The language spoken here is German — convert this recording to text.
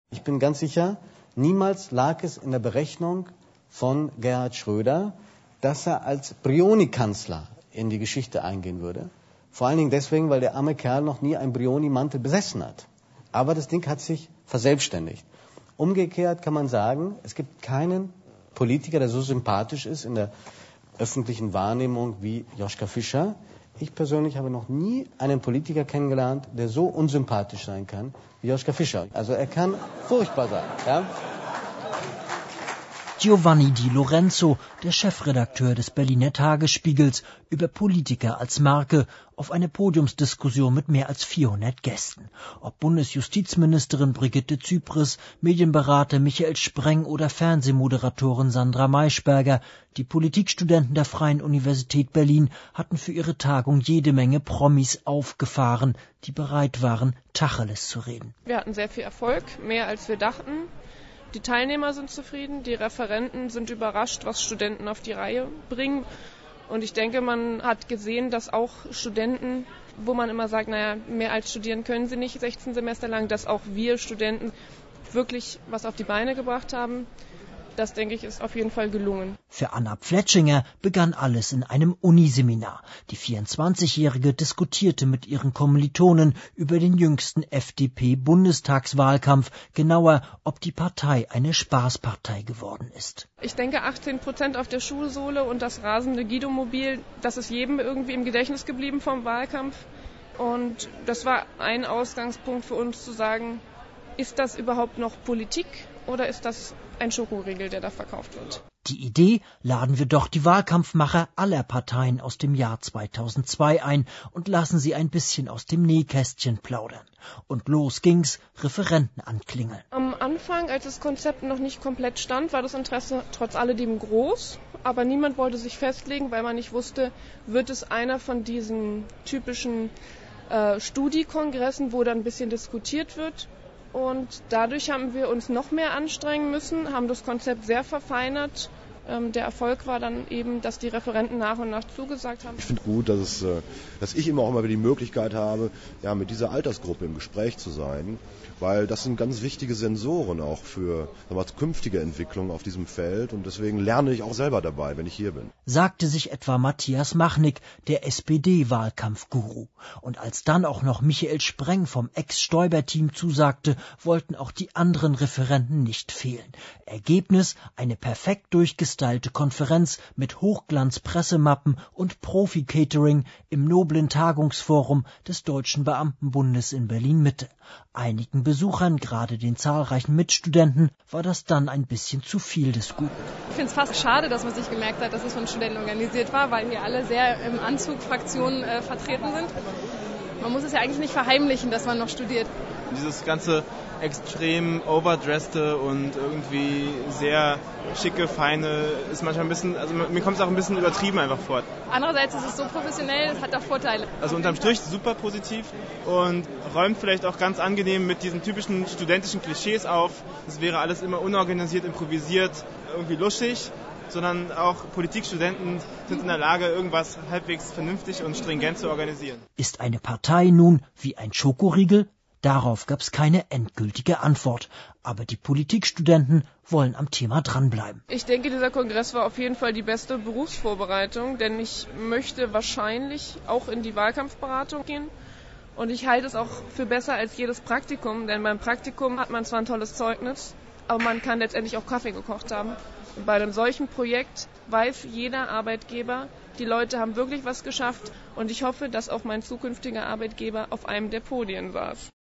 Ich bin ganz sicher, niemals lag es in der Berechnung von Gerhard Schröder, dass er als Brioni-Kanzler in die Geschichte eingehen würde. Vor allen Dingen deswegen, weil der arme Kerl noch nie einen Brioni-Mantel besessen hat. Aber das Ding hat sich verselbstständigt. Umgekehrt kann man sagen, es gibt keinen Politiker, der so sympathisch ist in der öffentlichen Wahrnehmung wie Joschka Fischer. Ich persönlich habe noch nie einen Politiker kennengelernt, der so unsympathisch sein kann wie Joschka Fischer. Also er kann furchtbar sein. Ja? Giovanni Di Lorenzo, der Chefredakteur des Berliner Tagesspiegels, über Politiker als Marke auf eine Podiumsdiskussion mit mehr als 400 Gästen. Ob Bundesjustizministerin Brigitte Zypries, Medienberater Michael Spreng oder Fernsehmoderatorin Sandra Maischberger, die Politikstudenten der Freien Universität Berlin hatten für ihre Tagung jede Menge Promis aufgefahren, die bereit waren, Tacheles zu reden. Wir hatten sehr viel Erfolg, mehr als wir dachten. Die Teilnehmer sind zufrieden, die Referenten sind überrascht, was Studenten auf die Reihe bringen. Und ich denke, man hat gesehen, dass auch Studenten, wo man immer sagt, naja, mehr als studieren können sie nicht 16 Semester lang, dass auch wir Studenten wirklich was auf die Beine gebracht haben. Das, denke ich, ist auf jeden Fall gelungen. Für Anna Pfletschinger begann alles in einem Uniseminar. Die 24-Jährige diskutierte mit ihren Kommilitonen über den jüngsten FDP-Bundestagswahlkampf, genauer, ob die Partei eine Spaßpartei geworden ist. Ich denke, 18% auf der Schulsohle und das rasende Guido-Mobil, das ist jedem irgendwie im Gedächtnis geblieben vom Wahlkampf. Und das war ein Ausgangspunkt für uns zu sagen, ist das überhaupt noch Politik oder ist das ein Schokoriegel, der da verkauft wird? Die Idee, laden wir doch die Wahlkampfmacher aller Parteien aus dem Jahr 2002 ein und lassen sie ein bisschen aus dem Nähkästchen plaudern. Und los ging's, Referenten anklingeln. Am Anfang, als das Konzept noch nicht komplett stand, war das Interesse trotz alledem groß. Aber niemand wollte sich festlegen, weil man nicht wusste, wird es einer von diesen typischen Studiekongressen, wo dann ein bisschen diskutiert wird. Und dadurch haben wir uns noch mehr anstrengen müssen, haben das Konzept sehr verfeinert. Der Erfolg war dann eben, dass die Referenten nach und nach zugesagt haben. Ich finde gut, dass ich immer auch mal die Möglichkeit habe, ja, mit dieser Altersgruppe im Gespräch zu sein, weil das sind ganz wichtige Sensoren auch für künftige Entwicklung auf diesem Feld und deswegen lerne ich auch selber dabei, wenn ich hier bin. Sagte sich etwa Matthias Machnick, der SPD-Wahlkampfguru. Und als dann auch noch Michael Spreng vom Ex-Stoiber-Team zusagte, wollten auch die anderen Referenten nicht fehlen. Ergebnis: eine perfekt durchgestylte Konferenz mit Hochglanz-Pressemappen und Profi-Catering im noblen Tagungsforum des Deutschen Beamtenbundes in Berlin-Mitte. Einigen Besuchern, gerade den zahlreichen Mitstudenten, war das dann ein bisschen zu viel des Guten. Ich finde es fast schade, dass man sich gemerkt hat, dass es von Studenten organisiert war, weil hier alle sehr im Anzug Fraktionen vertreten sind. Man muss es ja eigentlich nicht verheimlichen, dass man noch studiert. Dieses ganze extrem overdresste und irgendwie sehr schicke, feine ist manchmal ein bisschen, also mir kommt es auch ein bisschen übertrieben einfach vor. Andererseits ist es so professionell, es hat auch Vorteile. Also unterm Strich super positiv und räumt vielleicht auch ganz angenehm mit diesen typischen studentischen Klischees auf. Es wäre alles immer unorganisiert, improvisiert, irgendwie luschig, sondern auch Politikstudenten sind in der Lage, irgendwas halbwegs vernünftig und stringent zu organisieren. Ist eine Partei nun wie ein Schokoriegel? Darauf gab es keine endgültige Antwort. Aber die Politikstudenten wollen am Thema dranbleiben. Ich denke, dieser Kongress war auf jeden Fall die beste Berufsvorbereitung, denn ich möchte wahrscheinlich auch in die Wahlkampfberatung gehen. Und ich halte es auch für besser als jedes Praktikum, denn beim Praktikum hat man zwar ein tolles Zeugnis, aber man kann letztendlich auch Kaffee gekocht haben. Und bei einem solchen Projekt weiß jeder Arbeitgeber, die Leute haben wirklich was geschafft und ich hoffe, dass auch mein zukünftiger Arbeitgeber auf einem der Podien saß.